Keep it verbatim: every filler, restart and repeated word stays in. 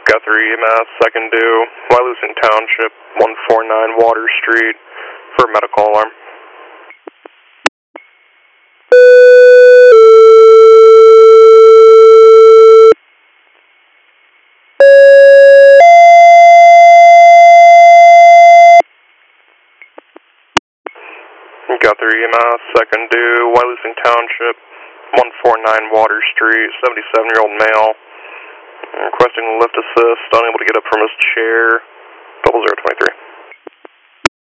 Guthrie E M S, second due, Wyalusing Township, one forty-nine Water Street, for medical alarm. Guthrie E M S, second due, Wyalusing Township, one forty-nine Water Street, seventy-seven-year-old male, requesting lift assist, unable to get up from his chair, double zero twenty-three.